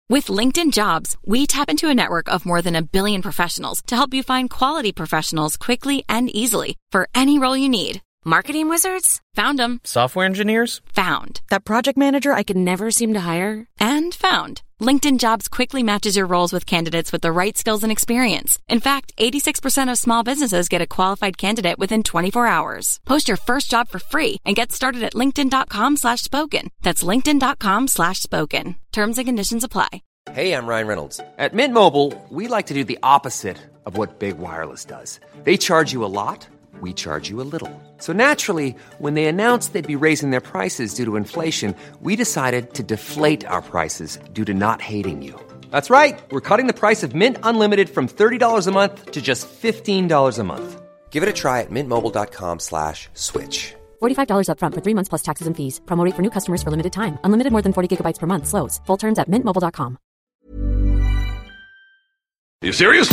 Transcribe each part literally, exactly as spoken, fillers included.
With LinkedIn Jobs, we tap into a network of more than a billion professionals to help you find quality professionals quickly and easily for any role you need. Marketing wizards? Found them. Software engineers? Found. That project manager I could never seem to hire? And found. LinkedIn Jobs quickly matches your roles with candidates with the right skills and experience. In fact, eighty-six percent of small businesses get a qualified candidate within twenty-four hours. Post your first job for free and get started at linkedin.com slash spoken. That's linkedin.com slash spoken. Terms and conditions apply. Hey, I'm Ryan Reynolds. At Mint Mobile, we like to do the opposite of what Big Wireless does. They charge you a lot. We charge you a little. So naturally, when they announced they'd be raising their prices due to inflation, we decided to deflate our prices due to not hating you. That's right. We're cutting the price of Mint Unlimited from thirty dollars a month to just fifteen dollars a month. Give it a try at mintmobile.com slash switch. forty-five dollars up front for three months plus taxes and fees. Promo rate for new customers for limited time. Unlimited more than forty gigabytes per month. Slows full terms at mint mobile dot com. Are you serious?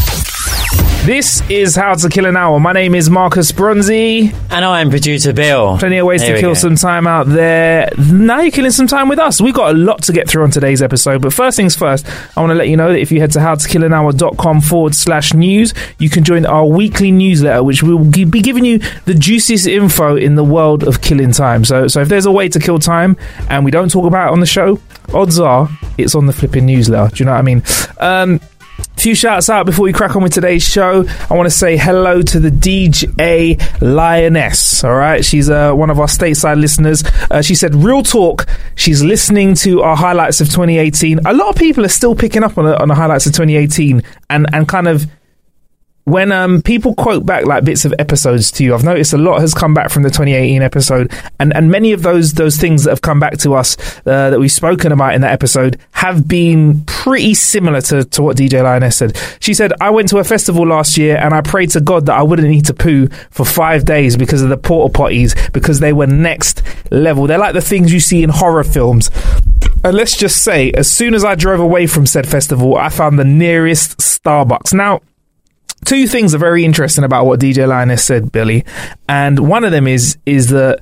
This is How to Kill an Hour. My name is Marcus Bronzy. And I'm producer Bill. Plenty of ways there to kill go. some time out there. Now you're killing some time with us. We've got a lot to get through on today's episode. But first things first, I want to let you know that if you head to howtokillanhour.com forward slash news, you can join our weekly newsletter, which will be giving you the juiciest info in the world of killing time. So, so if there's a way to kill time and we don't talk about it on the show, odds are it's on the flipping newsletter. Do you know what I mean? Um... Few shouts out before we crack on with today's show. I want to say hello to the D J Lioness. All right, she's uh, one of our stateside listeners. Uh, she said, "Real talk." She's listening to our highlights of twenty eighteen. A lot of people are still picking up on the, on the highlights of twenty eighteen, and and kind of when um people quote back like bits of episodes to you, I've noticed a lot has come back from the twenty eighteen episode, and and many of those those things that have come back to us uh, that we've spoken about in that episode have been pretty similar to to what D J Lioness said. She said, "I went to a festival last year and I prayed to God that I wouldn't need to poo for five days because of the porta potties, because they were next level. They're like the things you see in horror films." And let's just say, as soon as I drove away from said festival, I found the nearest Starbucks. Now, two things are very interesting about what D J Lioness said, Billy, and one of them is is that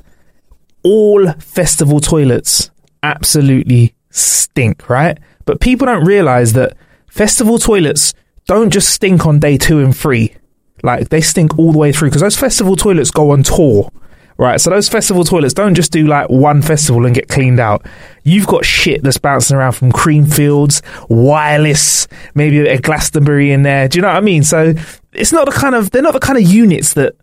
all festival toilets absolutely stink, right? But people don't realise that festival toilets don't just stink on day two and three. Like, they stink all the way through, because those festival toilets go on tour, right? So those festival toilets don't just do like one festival and get cleaned out. You've got shit that's bouncing around from Creamfields, Wireless, maybe a Glastonbury in there. Do you know what I mean? So it's not the kind of, they're not the kind of units that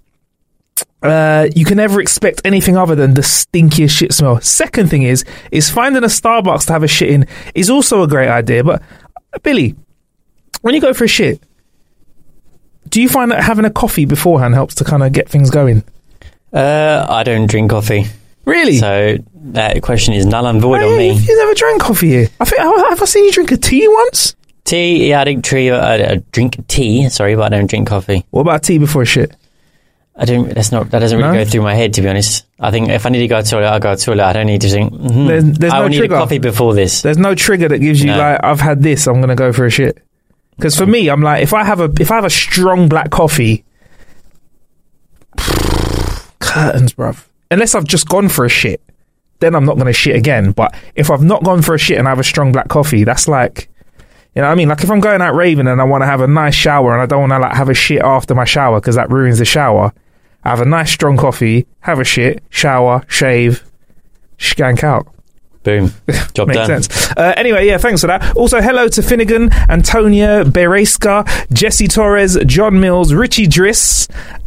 uh, you can ever expect anything other than the stinkiest shit smell. Second thing is, is finding a Starbucks to have a shit in is also a great idea. But Billy, when you go for a shit, do you find that having a coffee beforehand helps to kind of get things going? Uh, I don't drink coffee. Really? So that question is null and void oh, on me. You never drank coffee here. I think have I seen you drink a tea once? Tea, yeah, I drink tea. I drink tea. Sorry, but I don't drink coffee. What about tea before a shit? I don't. That's not. That doesn't really no? go through my head, to be honest. I think if I need to go to the toilet, I'll go to the toilet. I don't need to drink. Mm-hmm. There's, there's I no need trigger. a coffee before this. There's no trigger that gives you no. like, I've had this, I'm going to go for a shit. Because for me, I'm like, if I have a if I have a strong black coffee, curtains, bruv. Unless I've just gone for a shit, then I'm not going to shit again. But if I've not gone for a shit and I have a strong black coffee, that's like, you know what I mean? Like, if I'm going out raving and I want to have a nice shower and I don't want to like have a shit after my shower because that ruins the shower, I have a nice strong coffee, have a shit, shower, shave, skank out. Boom. Job Makes done. sense. Uh, anyway, yeah, thanks for that. Also, hello to Finnegan, Antonia Bereska, Jesse Torres, John Mills, Richie Driss.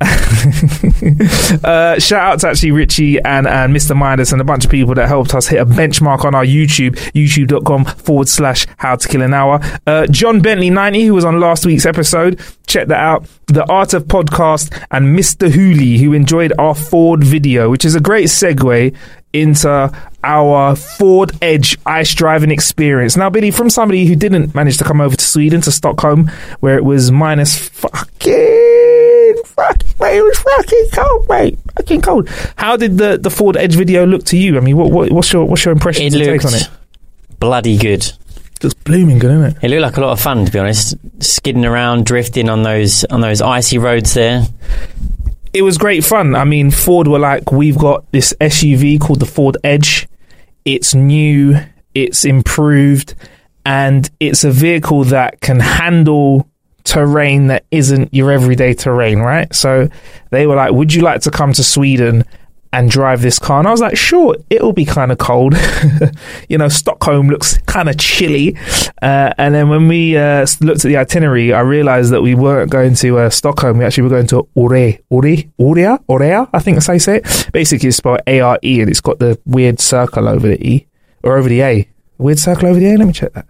uh, shout out to actually Richie and, and Mister Midas and a bunch of people that helped us hit a benchmark on our YouTube, youtube.com forward slash how to kill an hour. Uh, John Bentley ninety, who was on last week's episode. Check that out. The Art of Podcast, and Mister Hooley, who enjoyed our Ford video, which is a great segue into our Ford Edge ice driving experience. Now, Billy, from somebody who didn't manage to come over to Sweden, to Stockholm, where it was minus fucking, fucking, mate, it was fucking cold, mate, fucking cold. How did the, the Ford Edge video look to you? I mean, what, what what's your what's your impression? It take on it? Bloody good. Just blooming good, isn't it? It looked like a lot of fun, to be honest. Skidding around, drifting on those on those icy roads there. It was great fun. I mean, Ford were like, we've got this S U V called the Ford Edge. It's new, it's improved, and it's a vehicle that can handle terrain that isn't your everyday terrain, right? So they were like, would you like to come to Sweden and drive this car? And I was like, sure, it'll be kind of cold. You know, Stockholm looks kind of chilly. Uh, and then when we uh, looked at the itinerary, I realized that we weren't going to uh, Stockholm. We actually were going to Ore, Ore, Orea, Orea, I think that's how you say it. Basically, it's spelled A R E, and it's got the weird circle over the E, or over the A. Weird circle over the A? Let me check that.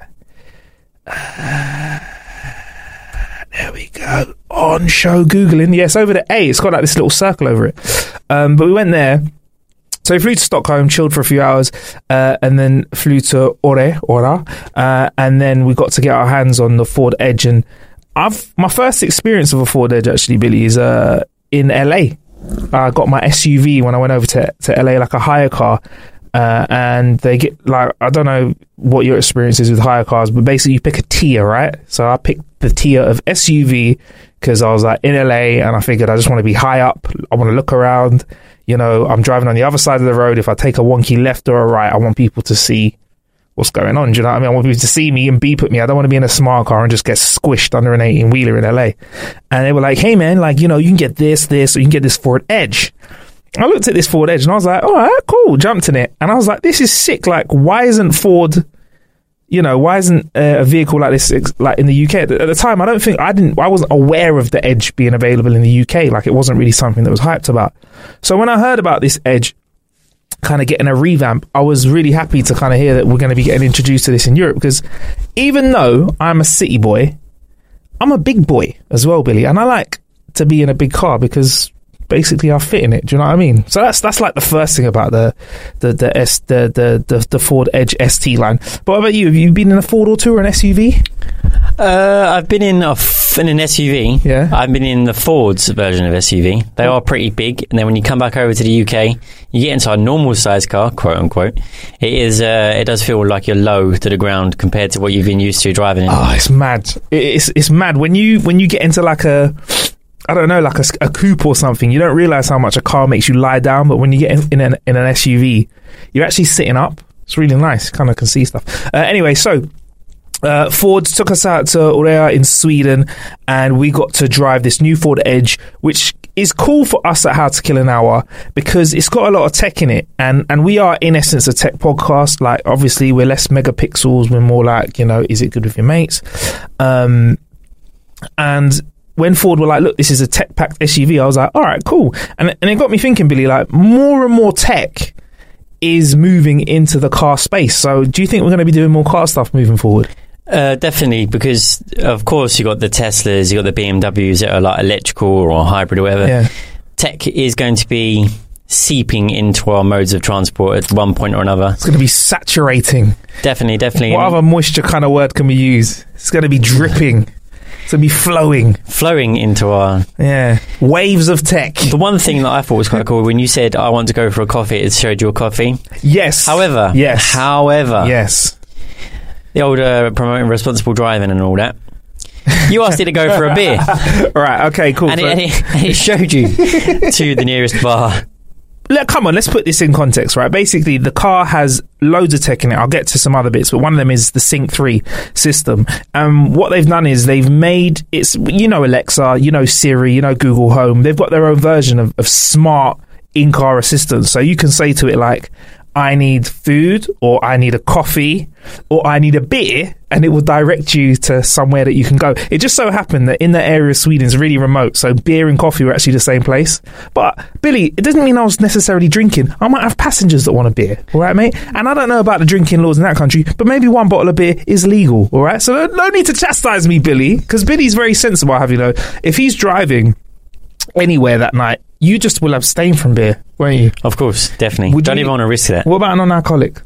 Uh, there we go. On show Googling. Yes, over the A. It's got like this little circle over it. Um, but we went there. So we flew to Stockholm, chilled for a few hours, uh, and then flew to Ore, Ora, uh, and then we got to get our hands on the Ford Edge. And I've my first experience of a Ford Edge, actually, Billy, is uh, in L A. I got my S U V when I went over to, to L A, like a hire car. Uh, and they get, like, I don't know what your experience is with hire cars, but basically you pick a tier, right? So I picked the tier of S U V because I was like in L A and I figured I just want to be high up. I want to look around. You know, I'm driving on the other side of the road. If I take a wonky left or a right, I want people to see what's going on. Do you know what I mean? I want people to see me and beep at me. I don't want to be in a smart car and just get squished under an eighteen wheeler in L A. And they were like, hey man, like, you know, you can get this, this, or you can get this Ford Edge. I looked at this Ford Edge and I was like, all right, cool, jumped in it. And I was like, this is sick. Like, why isn't Ford, you know, why isn't uh, a vehicle like this, like in the U K? At the, at the time, I don't think, I didn't, I wasn't aware of the Edge being available in the U K. Like, it wasn't really something that was hyped about. So when I heard about this Edge kind of getting a revamp, I was really happy to kind of hear that we're going to be getting introduced to this in Europe, because even though I'm a city boy, I'm a big boy as well, Billy. And I like to be in a big car because basically I fit in it. Do you know what I mean? So that's that's like the first thing about the the the S the the the, the Ford Edge S T line. But what about you? Have you been in a Ford or two or an S U V? Uh, I've been in a f- in an S U V. Yeah. I've been in the Ford's version of S U V. They are pretty big, and then when you come back over to the U K, you get into a normal size car, quote unquote. It is. Uh, it does feel like you're low to the ground compared to what you've been used to driving in. Oh, it's mad. It's it's mad when you when you get into like a, I don't know, like a, a coupe or something. You don't realise how much a car makes you lie down, but when you get in, in, an, in an S U V, you're actually sitting up. It's really nice. Kind of can see stuff. Uh, anyway, so uh, Ford took us out to Orea in Sweden, and we got to drive this new Ford Edge, which is cool for us at How to Kill an Hour because it's got a lot of tech in it, and and we are in essence a tech podcast. Like, obviously we're less megapixels, we're more like, you know, is it good with your mates? Um, and when Ford were like, look, this is a tech-packed S U V, I was like, all right, cool. And, and it got me thinking, Billy, like, more and more tech is moving into the car space. So do you think we're going to be doing more car stuff moving forward? Uh, definitely, because, of course, you got the Teslas, you got the B M Ws that are like electrical or hybrid or whatever. Yeah. Tech is going to be seeping into our modes of transport at one point or another. It's going to be saturating. Definitely, definitely. What other moisture kind of word can we use? It's going to be dripping. To be flowing. Flowing into our... Yeah. Waves of tech. The one thing that I thought was quite cool, when you said, I want to go for a coffee, it showed you a coffee. Yes. However. Yes. However. Yes. The old uh, promoting responsible driving and all that. You asked it to go for a beer. Right, okay, cool. And, so, it, and, it, and it showed you to the nearest bar. Look, come on, let's put this in context, right? Basically, the car has loads of tech in it. I'll get to some other bits, but one of them is the Sync three system. Um, what they've done is they've made, it's, you know, Alexa, you know, Siri, you know, Google Home. They've got their own version of, of smart in-car assistants. So you can say to it like, I need food, or I need a coffee, or I need a beer, and it will direct you to somewhere that you can go. It just so happened that in the area of Sweden is really remote, so beer and coffee were actually the same place. But, Billy, it doesn't mean I was necessarily drinking. I might have passengers that want a beer, all right, mate? And I don't know about the drinking laws in that country, but maybe one bottle of beer is legal, all right? So no need to chastise me, Billy, because Billy's very sensible, have you know. If he's driving anywhere that night, you just will abstain from beer, won't you? Of course, definitely. Would Don't you, even want to risk that. What about a non-alcoholic?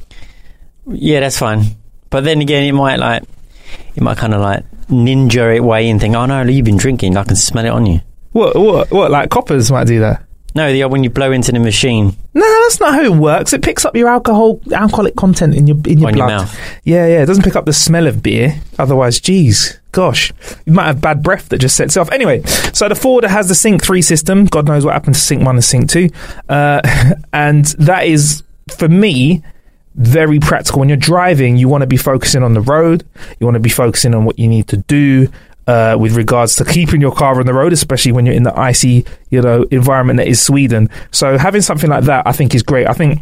Yeah, that's fine. But then again, it might like, it might kind of like ninja it way and think, oh no, you've been drinking, I can smell it on you. What? What? What? Like coppers might do that? No, the when you blow into the machine. No, that's not how it works. It picks up your alcohol, alcoholic content in your in your on blood. Your mouth. Yeah, yeah. It doesn't pick up the smell of beer. Otherwise, geez, gosh, you might have bad breath that just sets it off. Anyway, so the Ford has the Sync three system. God knows what happened to Sync one and Sync two, uh, and that is for me very practical. When you're driving, you want to be focusing on the road. You want to be focusing on what you need to do uh, with regards to keeping your car on the road, especially when you're in the icy, you know, environment that is Sweden. So having something like that, I think, is great. I think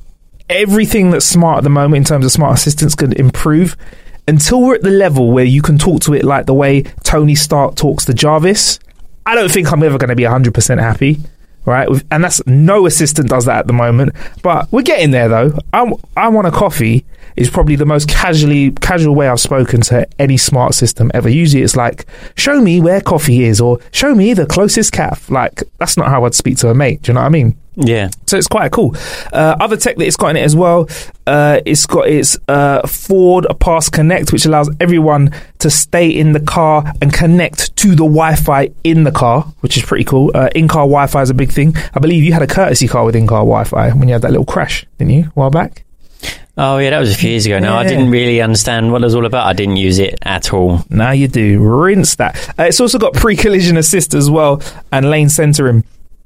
everything that's smart at the moment in terms of smart assistants could improve until we're at the level where you can talk to it like the way Tony Stark talks to Jarvis. I don't think I'm ever going to be one hundred percent happy. Right, and that's no assistant does that at the moment, but we're getting there though. I, I want a coffee is probably the most casually casual way I've spoken to any smart system ever. Usually it's like, show me where coffee is, or show me the closest cafe. Like, that's not how I'd speak to a mate. Do you know what I mean? Yeah. So it's quite cool. Uh, other tech that it's got in it as well, uh, it's got its uh, Ford Pass Connect, which allows everyone to stay in the car and connect to the Wi-Fi in the car, which is pretty cool. Uh, in-car Wi-Fi is a big thing. I believe you had a courtesy car with in-car Wi-Fi when you had that little crash, didn't you, a while back? Oh, yeah, that was a few years ago. No, yeah. I didn't really understand what it was all about. I didn't use it at all. Now you do. Rinse that. Uh, it's also got pre-collision assist as well and lane centering.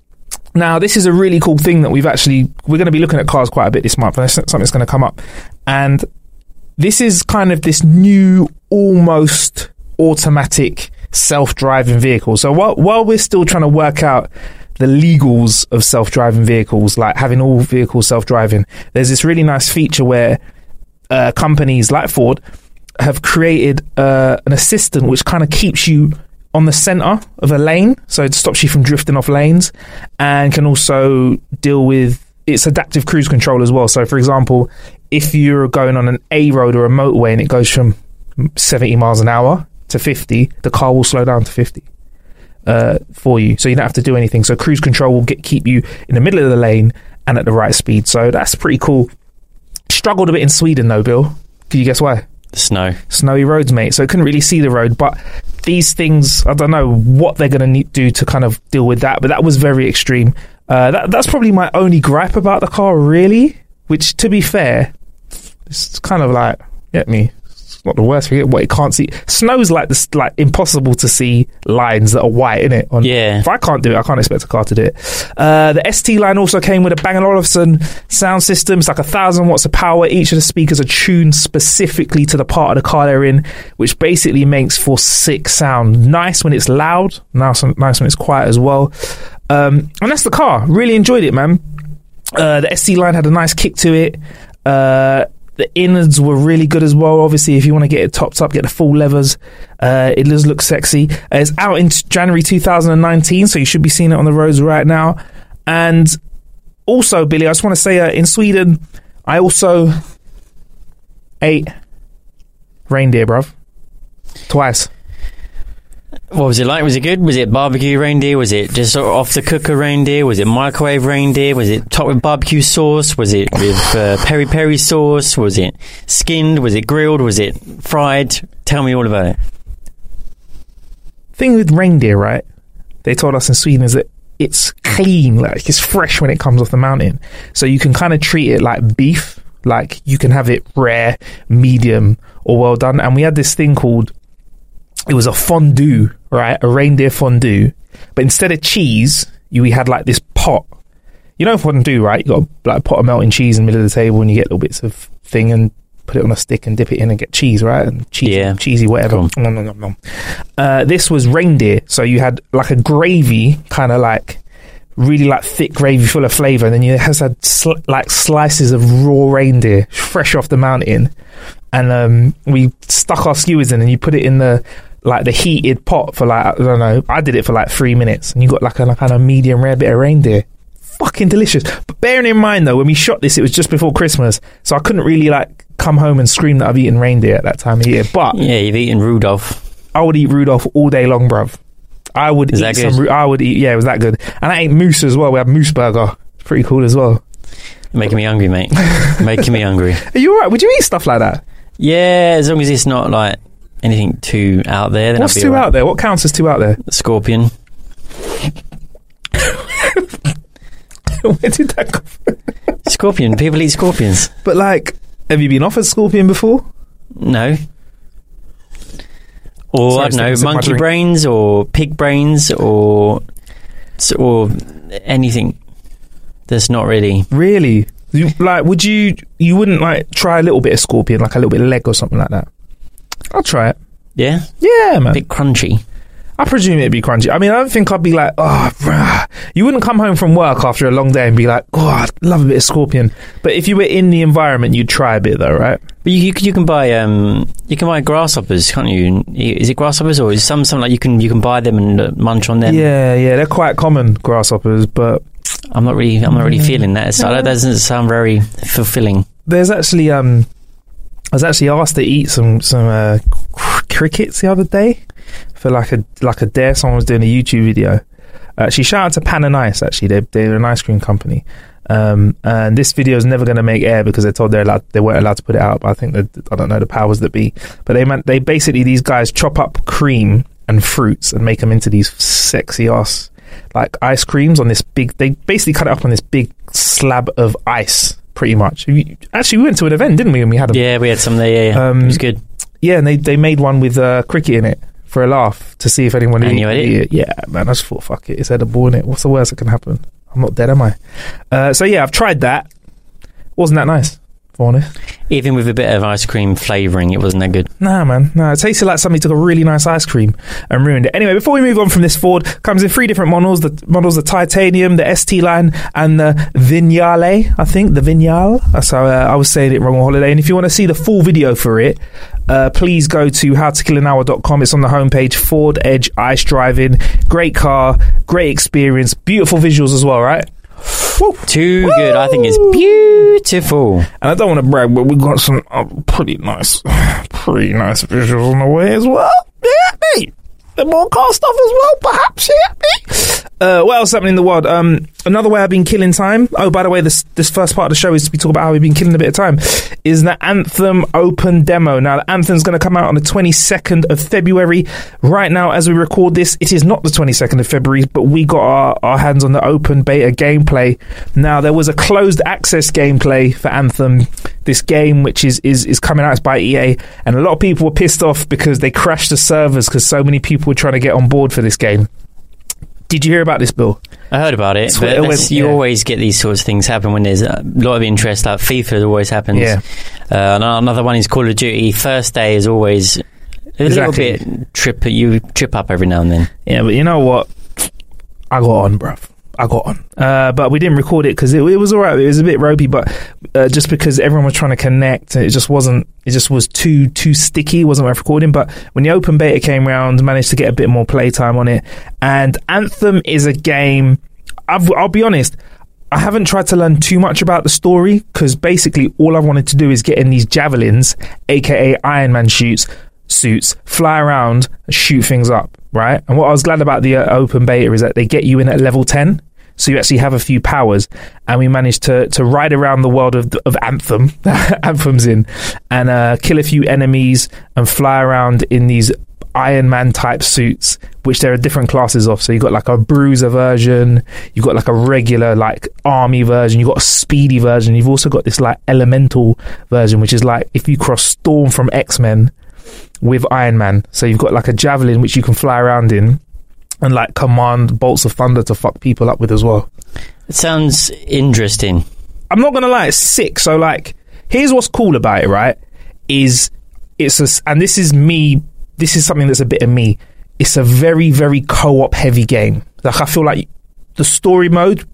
Now, this is a really cool thing that we've actually... We're going to be looking at cars quite a bit this month, and something that's going to come up. And this is kind of this new, almost automatic self-driving vehicle. So while, while we're still trying to work out the legals of self-driving vehicles, like having all vehicles self-driving, there's this really nice feature where uh, companies like Ford have created uh, an assistant which kind of keeps you on the center of a lane, so it stops you from drifting off lanes, and can also deal with its adaptive cruise control as well. So for example, if you're going on an A road or a motorway and it goes from seventy miles an hour to fifty, the car will slow down to fifty uh, for you, so you don't have to do anything. So cruise control will get keep you in the middle of the lane and at the right speed. So that's pretty cool. Struggled a bit in Sweden though, Bill. Can you guess why? Snow. Snowy roads, mate. So I couldn't really see the road. But these things, I don't know what they're going to do to kind of deal with that. But that was very extreme. Uh, that, that's probably my only gripe about the car, really. Which, to be fair, it's kind of like, get me. It's not the worst thing. What it can't see. Snow's like this, like impossible to see lines that are white, innit? On, yeah. If I can't do it, I can't expect a car to do it. Uh, the S T line also came with a Bang and Olufsen sound system. It's like a thousand watts of power. Each of the speakers are tuned specifically to the part of the car they're in, which basically makes for sick sound. Nice when it's loud. Nice, nice when it's quiet as well. Um, and that's the car. Really enjoyed it, man. Uh, the S T line had a nice kick to it. Uh, The innards were really good as well. Obviously, if you want to get it topped up, get the full levers. Uh, it does look sexy. Uh, it's out in January two thousand nineteen, so you should be seeing it on the roads right now. And also, Billy, I just want to say, uh, in Sweden, I also ate reindeer, bruv. Twice. What was it like? Was it good? Was it barbecue reindeer? Was it just sort of off the cooker reindeer? Was it microwave reindeer? Was it topped with barbecue sauce? Was it with uh, peri peri sauce? Was it skinned? Was it grilled? Was it fried? Tell me all about it. Thing with reindeer, right? They told us in Sweden is that it's clean, like it's fresh when it comes off the mountain. So you can kind of treat it like beef. Like you can have it rare, medium, or well done. And we had this thing called, it was a fondue, right? A reindeer fondue. But instead of cheese, you, we had like this pot. You know fondue, right? You got like a pot of melting cheese in the middle of the table and you get little bits of thing and put it on a stick and dip it in and get cheese, right? And cheesy, yeah. cheesy whatever. Cool. Nom, nom, nom, nom. Uh, this was reindeer. So you had like a gravy, kind of like really like thick gravy full of flavour. And then you has had sl- like slices of raw reindeer fresh off the mountain. And um, we stuck our skewers in and you put it in the like the heated pot for like, I don't know, I did it for like three minutes and you got like a like, kind of medium rare bit of reindeer. Fucking delicious. But bearing in mind though, when we shot this, it was just before Christmas, so I couldn't really like come home and scream that I've eaten reindeer at that time of year. But yeah, you've eaten Rudolph. I would eat Rudolph all day long, bruv. I would Is eat that some. good? I would eat. Yeah, it was that good. And I ate moose as well. We had moose burger. It's pretty cool as well. You're making me hungry, mate. Making me hungry. Are you alright? Would you eat stuff like that? Yeah, as long as it's not like anything too out there. Then What's I'll be too right. out there? What counts as too out there? Scorpion. Where did that come from? Scorpion. People eat scorpions. But like, have you been offered scorpion before? No. Or Sorry, I don't know, sip my monkey drink. brains or pig brains or or anything that's not really. Really? You, like, would you? You wouldn't like try a little bit of Scorpion, like a little bit of leg or something like that? I'll try it. Yeah, yeah, man. A bit crunchy. I presume it'd be crunchy. I mean, I don't think I'd be like, oh, bruh. You wouldn't come home from work after a long day and be like, oh, I'd love a bit of Scorpion. But if you were in the environment, you'd try a bit, though, right? But you you, you can buy um you can buy grasshoppers, can't you? Is it grasshoppers or is some something like you can you can buy them and uh, munch on them? Yeah, yeah, they're quite common, grasshoppers, but I'm not really I'm not really feeling that. So that doesn't sound very fulfilling. There's actually um, I was actually asked to eat some some uh, crickets the other day for like a like a dare. Someone was doing a YouTube video. Actually, shout out to Pan and Ice. Actually, they're they're an ice cream company. Um, and this video is never going to make air because they're told they're allowed, they weren't allowed to put it out. But I think that, I don't know the powers that be, but they meant they basically, these guys chop up cream and fruits and make them into these sexy ass like ice creams on this big, they basically cut it up on this big slab of ice pretty much. We, actually we went to an event, didn't we? And we had them. Yeah, we had some there. Yeah, yeah. Um, it was good. Yeah, and they, they made one with uh, cricket in it for a laugh to see if anyone and you had it? it. Yeah, man, I just thought, fuck it, it's edible, innit? What's the worst that can happen? I'm not dead, am I? Uh, so yeah, I've tried that. Wasn't that nice, for honest? Even with a bit of ice cream flavouring, it wasn't that good. Nah, man. Nah, it tasted like somebody took a really nice ice cream and ruined it. Anyway, before we move on from this, Ford comes in three different models. The models, the Titanium, the S T line, and the Vignale, I think. The Vignale. So uh, I was saying it wrong on holiday. And if you want to see the full video for it, uh, please go to how to kill an hour dot com. It's on the homepage. Ford Edge Ice Driving. Great car. Great experience. Beautiful visuals as well, right? Woo. Too Woo. Good. I think it's beautiful. And I don't want to brag, but we got some uh, pretty nice, pretty nice visuals on the way as well. Yeah, me. The more car stuff as well, perhaps. Yeah, me. Uh, what else happening in the world? Um, another way I've been killing time. Oh, by the way, this this first part of the show is to be talking about how we've been killing a bit of time. Is the Anthem open demo. Now, the Anthem's going to come out on the twenty-second of February. Right now, as we record this, it is not the twenty-second of February, but we got our, our hands on the open beta gameplay. Now, there was a closed access gameplay for Anthem. This game, which is, is, is coming out by E A, and a lot of people were pissed off because they crashed the servers because so many people were trying to get on board for this game. Did you hear about this, Bill? I heard about it, but it went, you yeah. always get these sorts of things happen when there's a lot of interest. Like FIFA always happens. Yeah. Uh, another one is Call of Duty. First day is always a exactly. little bit trip. You trip up every now and then. Yeah, but you know what? I got on, bruv. I got on. Uh, but we didn't record it because it, it was all right. It was a bit ropey, but uh, just because everyone was trying to connect, it just wasn't, it just was too, too sticky. It wasn't worth recording. But when the open beta came round, managed to get a bit more playtime on it. And Anthem is a game, I've, I'll be honest, I haven't tried to learn too much about the story because basically all I wanted to do is get in these javelins, aka Iron Man shoots, suits, fly around, shoot things up, right? And what I was glad about the uh, open beta is that they get you in at level ten, so you actually have a few powers, and we managed to to ride around the world of of Anthem, Anthem's in, and uh, kill a few enemies and fly around in these Iron Man type suits, which there are different classes of. So you've got like a bruiser version, you've got like a regular like army version, you've got a speedy version, you've also got this like elemental version, which is like if you cross Storm from X-Men with Iron Man. So you've got like a javelin which you can fly around in and like command bolts of thunder to fuck people up with as well. It sounds interesting. I'm not gonna lie, it's sick. So like, here's what's cool about it, right? Is it's a, and this is me, this is something that's a bit of me. It's a very, very co-op heavy game. Like I feel like the story mode,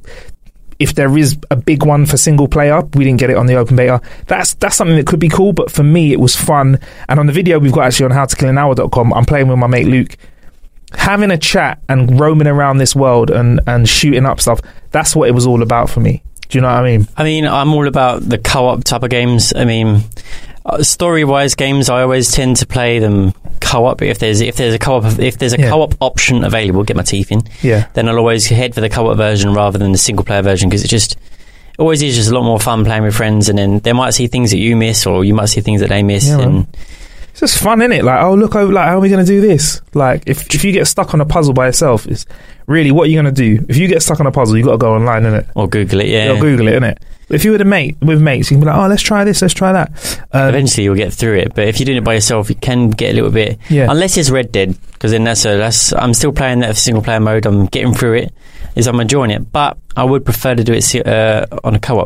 if there is a big one for single player, we didn't get it on the open beta. That's that's something that could be cool, but for me it was fun. And on the video we've got actually on how to kill an hour dot com, I'm playing with my mate Luke. Having a chat and roaming around this world and, and shooting up stuff, that's what it was all about for me. Do you know what I mean? I mean, I'm all about the co-op type of games. I mean, uh, story-wise games, I always tend to play them co-op. If there's if there's a co-op if there's a yeah. co-op option available, get my teeth in. Yeah. Then I'll always head for the co-op version rather than the single-player version because it just always is just a lot more fun playing with friends. And then they might see things that you miss, or you might see things that they miss. Yeah, and it's just fun, isn't it? Like, oh look, oh, like how are we going to do this? Like, if if you get stuck on a puzzle by yourself, it's really what are you going to do? If you get stuck on a puzzle, you got to go online, innit? Or Google it, yeah. Or Google it, innit? If you were a mate with mates, you can be like, oh, let's try this, let's try that. Um, Eventually, you'll get through it. But if you're doing it by yourself, you can get a little bit. Yeah. Unless it's Red Dead, because then that's a that's. I'm still playing that single player mode. I'm getting through it. Is I'm enjoying it, but I would prefer to do it uh, on a co-op.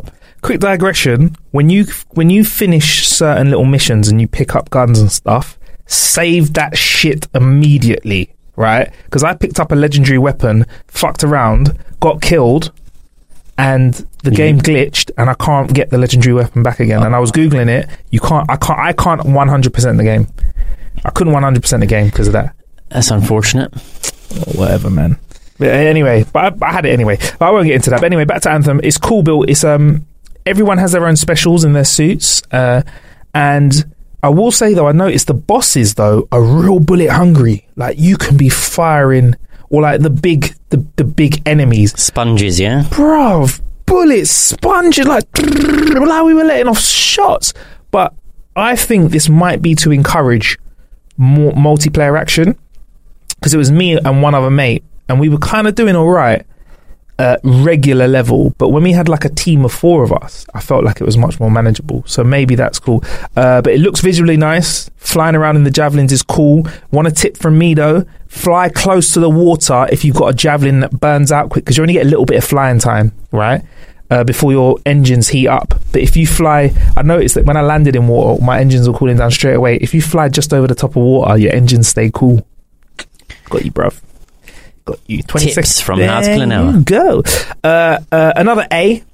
quick digression. When you when you finish certain little missions and you pick up guns and stuff, save that shit immediately, right? Because I picked up a legendary weapon, fucked around, got killed, and the mm-hmm. game glitched, and I can't get the legendary weapon back again. Oh. And I was googling it. You can't. I can't. I can't one hundred percent the game. I couldn't one hundred percent the game because of that. That's unfortunate. Oh, whatever, man. But anyway, but I, I had it anyway. But I won't get into that. But anyway, back to Anthem. It's cool built. It's um, everyone has their own specials in their suits, uh, and I will say though, I noticed the bosses though are real bullet hungry. Like you can be firing, or like the big, the the big enemies, sponges, yeah, bro, bullets, sponges, like like we were letting off shots. But I think this might be to encourage more multiplayer action, because it was me and one other mate, and we were kind of doing all right at regular level, but when we had like a team of four of us, I felt like it was much more manageable. So maybe that's cool. Uh, but it looks visually nice. Flying around in the javelins is cool. Want a tip from me though? Fly close to the water if you've got a javelin that burns out quick, because you only get a little bit of flying time, right? Uh, before your engines heat up. But if you fly, I noticed that when I landed in water, my engines were cooling down straight away. If you fly just over the top of water, your engines stay cool. Got you, bruv. Got you. twenty Tips seconds from How to Kill an Hour. Go. Uh, uh, another A.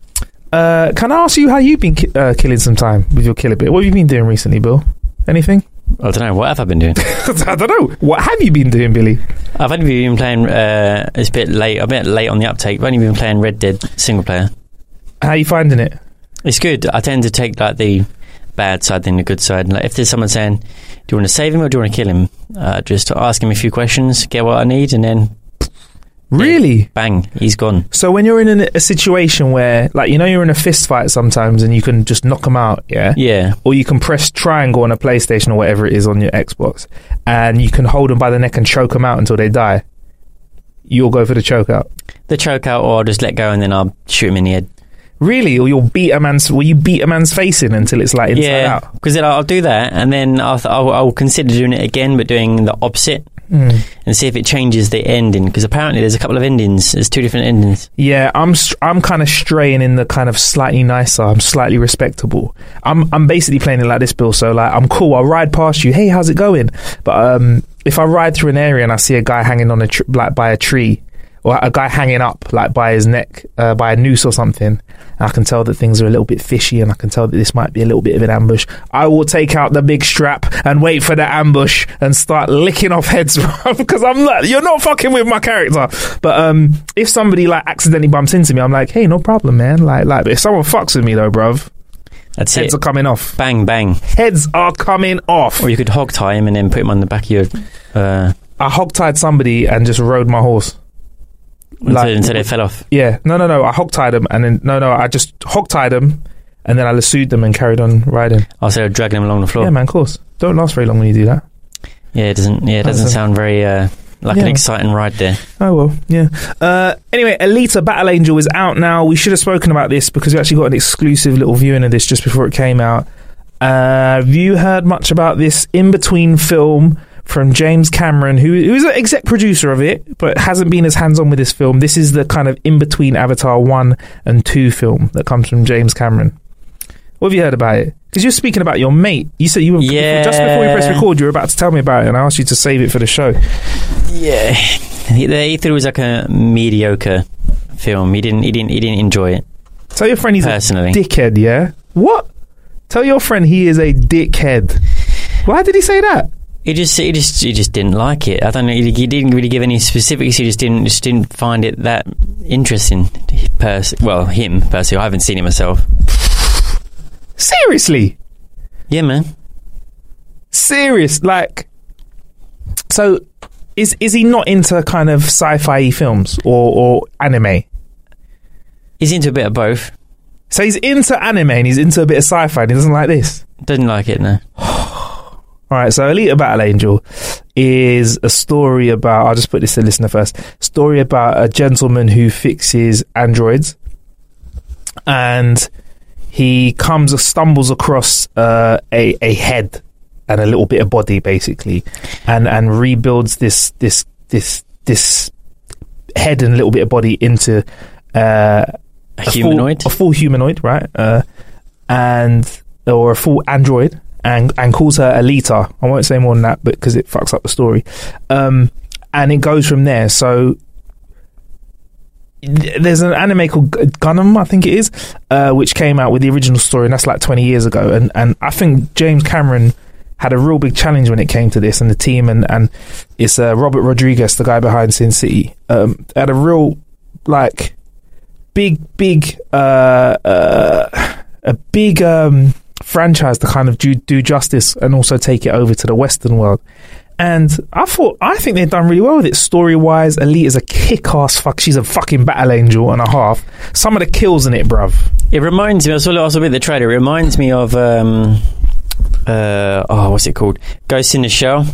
Uh, can I ask you how you've been ki- uh, killing some time with your killer bit? What have you been doing recently, Bill? Anything? I don't know. What have I been doing? I don't know. What have you been doing, Billy? I've only been playing. Uh, it's a bit late. I've been late on the uptake. I've only been playing Red Dead single player. How are you finding it? It's good. I tend to take like the bad side than the good side. Like if there's someone saying, "Do you want to save him or do you want to kill him?" Uh, just ask him a few questions, get what I need, and then. Really? Yeah, bang, he's gone. So when you're in a, a situation where, like, you know, you're in a fist fight sometimes and you can just knock them out, yeah? Yeah. Or you can press triangle on a PlayStation or whatever it is on your Xbox, and you can hold them by the neck and choke them out until they die. You'll go for the choke out. The choke out, or I'll just let go and then I'll shoot him in the head. Really? Or you'll beat a man's, will you beat a man's face in until it's like inside yeah, out? Because then I'll do that and then I'll, I'll, I'll consider doing it again, but doing the opposite. Mm. And see if it changes the ending, because apparently there's a couple of endings. There's two different endings. Yeah, I'm I'm kind of straying in the kind of slightly nicer. I'm slightly respectable. I'm I'm basically playing it like this, Bill. So like, I'm cool. I'll ride past you. Hey, how's it going? But um, if I ride through an area and I see a guy hanging on a tr- like by a tree, or a guy hanging up like by his neck, uh, by a noose or something, I can tell that things are a little bit fishy, and I can tell that this might be a little bit of an ambush. I will take out the big strap and wait for the ambush and start licking off heads, because I'm not, you're not fucking with my character. But um, if somebody like accidentally bumps into me, I'm like, hey, no problem, man. Like, like, but if someone fucks with me though, bruv, that's heads it. are coming off. Bang, bang. Heads are coming off. Or you could hog tie him and then put him on the back of your. Uh... I hog tied somebody and just rode my horse. Until, like, until they fell off. Yeah, no, no, no. I hogtied them, and then no, no. I just hogtied them, and then I lassoed them and carried on riding. Oh, so dragging them along the floor. Yeah, man. Of course, don't last very long when you do that. Yeah, it doesn't. Yeah, it doesn't sound very uh, like yeah. an exciting ride there. Oh well, yeah. Uh, anyway, Alita Battle Angel is out now. We should have spoken about this because we actually got an exclusive little viewing of this just before it came out. Uh, have you heard much about this in between film from James Cameron, who who's an exec producer of it, but hasn't been as hands-on with this film? This is the kind of in-between Avatar one and two film that comes from James Cameron. What have you heard about it? Because you're speaking about your mate. You said you were, yeah. just before we press record, you were about to tell me about it, and I asked you to save it for the show. Yeah, he, he thought it was like a mediocre film. He didn't. He didn't. He didn't enjoy it. Tell your friend he's personally a dickhead. Yeah. What? Tell your friend he is a dickhead. Why did he say that? He just, he just, he just didn't like it. I don't know. He, he didn't really give any specifics. He just didn't, just didn't find it that interesting. Pers- well, him personally, I haven't seen it myself. Seriously? Yeah, man. Serious? Like, so is is he not into kind of sci-fi films or or anime? He's into a bit of both. So he's into anime and he's into a bit of sci-fi and he doesn't like this? Doesn't like it, no. Alright, so Alita Battle Angel is a story about, I'll just put this to the listener first, story about a gentleman who fixes androids, and he comes, stumbles across uh, a, a head and a little bit of body, basically, and, and rebuilds this, this, this, this head and a little bit of body into uh, a, a humanoid, full, a full humanoid, right? Uh, and or a full android, and and calls her Alita. I won't say more than that, but because it fucks up the story. Um, and it goes from there. So there's an anime called Gundam, I think it is, uh, which came out with the original story, and that's like twenty years ago. And and I think James Cameron had a real big challenge when it came to this, and the team, and and it's uh, Robert Rodriguez, the guy behind Sin City, um, had a real like big big uh, uh, a big um, franchise to kind of do, do justice and also take it over to the Western world. And I thought, I think they've done really well with it story wise. Elite is a kick-ass fuck. She's a fucking battle angel and a half. Some of the kills in it, bruv. It reminds me, I saw also a bit of the trailer, it reminds me of um, uh, oh, what's it called? Ghost in the Shell.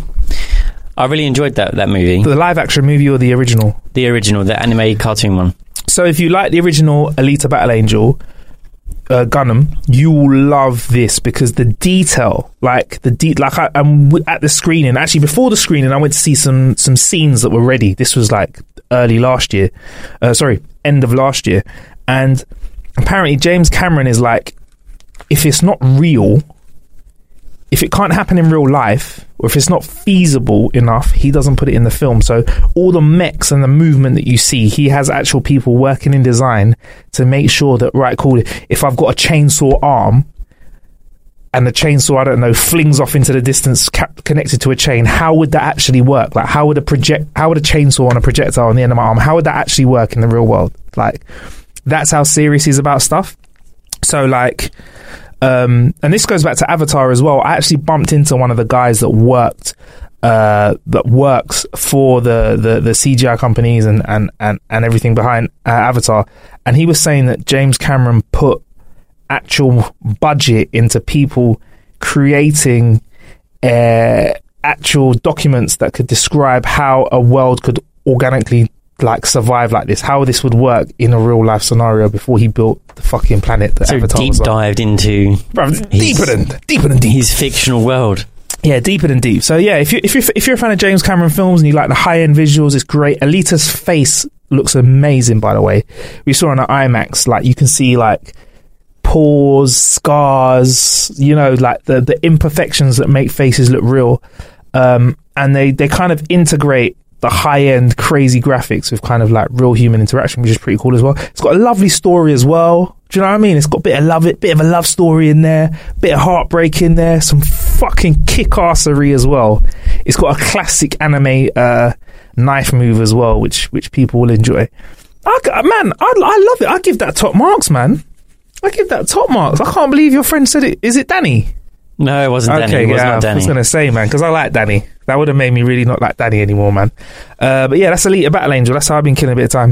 I really enjoyed that that movie. The live action movie or the original? The original, the anime cartoon one. So if you like the original Alita Battle Angel, uh, Gundam, you will love this because the detail, like the de- like I, I'm w- at the screening. Actually, before the screening, I went to see some some scenes that were ready. This was like early last year, uh, sorry, end of last year, and apparently James Cameron is like, if it's not real, if it can't happen in real life, or if it's not feasible enough, he doesn't put it in the film. So all the mechs and the movement that you see, he has actual people working in design to make sure that, right, cool, if I've got a chainsaw arm and the chainsaw, I don't know, flings off into the distance ca- connected to a chain, how would that actually work? Like, how would a project, how would a chainsaw on a projectile on the end of my arm, how would that actually work in the real world? Like, that's how serious he's about stuff. So, like... Um, and this goes back to Avatar as well. I actually bumped into one of the guys that worked, uh, that works for the, the, the C G I companies and, and, and, and everything behind uh, Avatar. And he was saying that James Cameron put actual budget into people creating uh, actual documents that could describe how a world could organically like survive like this, how this would work in a real life scenario before he built the fucking planet that so Avatar deep was on. dived into Bro, deeper than deeper than deep. His fictional world. Yeah, deeper than deep. So yeah, if you if you if you're a fan of James Cameron films and you like the high end visuals, it's great. Alita's face looks amazing, by the way. We saw on an IMAX, like you can see like pores, scars, you know, like the the imperfections that make faces look real. Um, and they they kind of integrate the high-end crazy graphics with kind of like real human interaction, which is pretty cool as well. It's got a lovely story as well. Do you know what I mean? It's got a bit of love, it, bit of a love story in there, bit of heartbreak in there, some fucking kick-assery as well. It's got a classic anime uh, knife move as well, which which people will enjoy. I, man, I, I love it. I give that top marks, man. I give that top marks. I can't believe your friend said it. Is it Danny? No, it wasn't okay, Danny. It was yeah, not Danny. I was going to say, man, because I like Danny. That would have made me really not like Danny anymore, man. Uh, but yeah, that's Alita Battle Angel. That's how I've been killing a bit of time.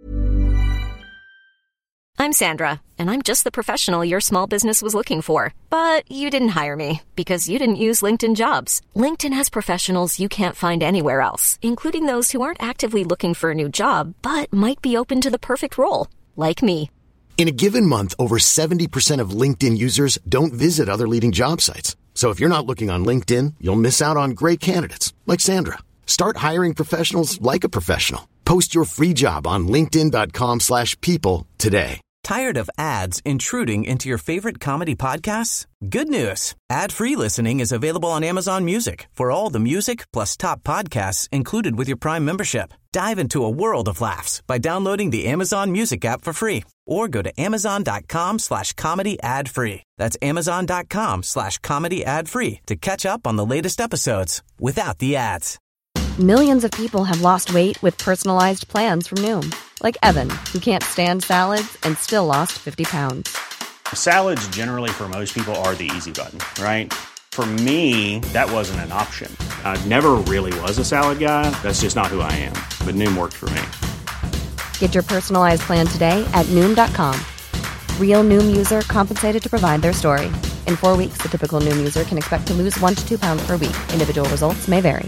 I'm Sandra, and I'm just the professional your small business was looking for. But you didn't hire me because you didn't use LinkedIn Jobs. LinkedIn has professionals you can't find anywhere else, including those who aren't actively looking for a new job, but might be open to the perfect role, like me. In a given month, over seventy percent of LinkedIn users don't visit other leading job sites. So if you're not looking on LinkedIn, you'll miss out on great candidates like Sandra. Start hiring professionals like a professional. Post your free job on linkedin.com slash people today. Tired of ads intruding into your favorite comedy podcasts? Good news. Ad-free listening is available on Amazon Music for all the music plus top podcasts included with your Prime membership. Dive into a world of laughs by downloading the Amazon Music app for free or go to amazon.com slash comedy ad free. That's amazon.com slash comedy ad free to catch up on the latest episodes without the ads. Millions of people have lost weight with personalized plans from Noom. Like Evan, who can't stand salads and still lost fifty pounds. Salads generally for most people are the easy button, right? For me, that wasn't an option. I never really was a salad guy. That's just not who I am. But Noom worked for me. Get your personalized plan today at Noom dot com. Real Noom user compensated to provide their story. In four weeks, the typical Noom user can expect to lose one to two pounds per week. Individual results may vary.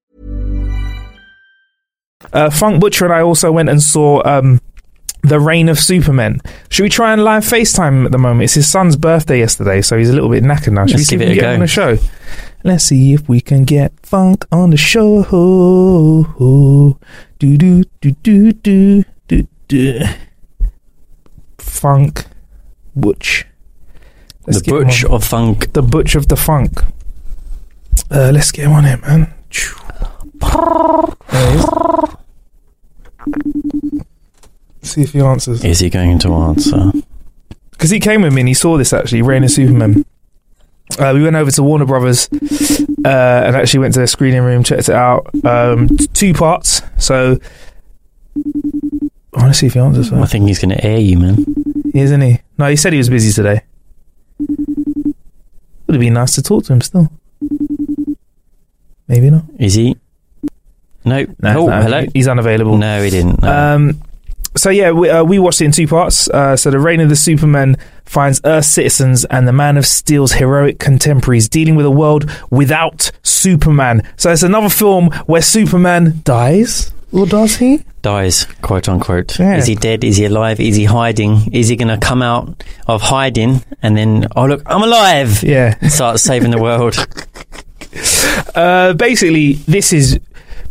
Uh, Funk Butcher and I also went and saw um, The Reign of Supermen. Should we try and live FaceTime him at the moment? It's his son's birthday yesterday, so he's a little bit knackered now. Should Let's we see give if it we a can get go. him on the show? Let's see if we can get Funk on the show. Do do do do do do do. Funk Butch. Let's the Butch of Funk. The Butch of the Funk. Uh, let's get him on here, man. There he is. See if he answers. Is he going to answer? Because he came with me and he saw this actually, Reign of Superman. Uh, we went over to Warner Brothers uh, and actually went to their screening room, checked it out. Um, t- two parts. So I want to see if he answers. I think he's going to air you, man. Isn't he? No, he said he was busy today. Would have been nice to talk to him still. Maybe not. Is he? No. No, oh, no, hello. He's unavailable. No, he didn't. No. Um, so yeah, we, uh, we watched it in two parts. Uh, so the Reign of the Superman finds Earth citizens and the Man of Steel's heroic contemporaries dealing with a world without Superman. So it's another film where Superman dies, or does he? Dies, quote unquote. Yeah. Is he dead? Is he alive? Is he hiding? Is he going to come out of hiding and then, oh look, I'm alive? Yeah. And start saving the world. Uh, basically, this is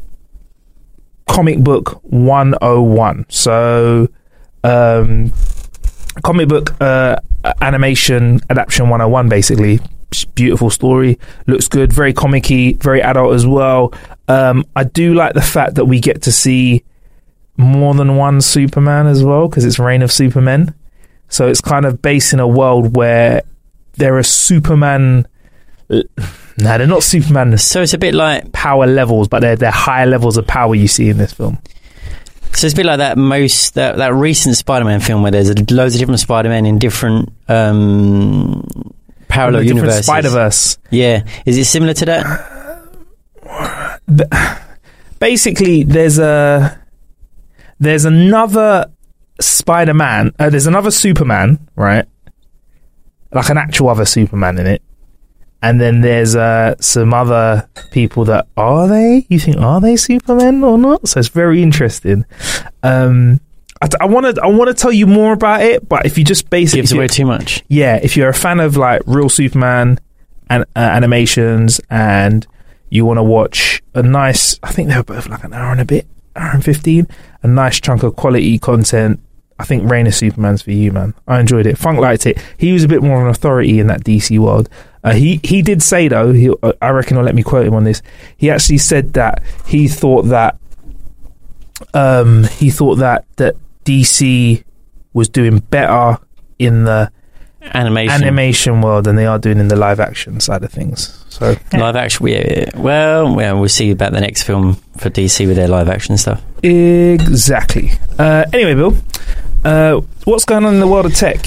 comic book one oh one. So, um, comic book uh, animation adaptation one oh one, basically. Beautiful story, looks good, very comic-y, very adult as well. Um, I do like the fact that we get to see more than one Superman as well, because it's Reign of Supermen. So it's kind of based in a world where there are Superman... No, nah, they're not Superman. So it's a bit like power levels, but they're they're higher levels of power you see in this film. So it's a bit like that most that, that recent Spider-Man film where there's a, loads of different Spider-Men in different um, parallel different universes. Spider-Verse. Yeah, is it similar to that? Basically, there's a there's another Spider-Man. Uh, there's another Superman, right? Like an actual other Superman in it. And then there's uh, some other people that, are they? You think, are they Supermen or not? So it's very interesting. Um, I want to I want to tell you more about it, but if you just basically... Gives away too much. Yeah, if you're a fan of like real Superman and uh, animations and you want to watch a nice... I think they were both like an hour and a bit, hour and fifteen. A nice chunk of quality content. I think Reign of Superman's for you, man. I enjoyed it. Funk liked it. He was a bit more of an authority in that D C world. Uh, he he did say though, he, uh, I reckon he'll let me quote him on this. He actually said that he thought that um, he thought that that D C was doing better in the animation animation world than they are doing in the live action side of things. So yeah. Live action, yeah, well, yeah, we'll see about the next film for D C with their live action stuff. Exactly. Uh, anyway, Bill, uh, what's going on in the world of tech?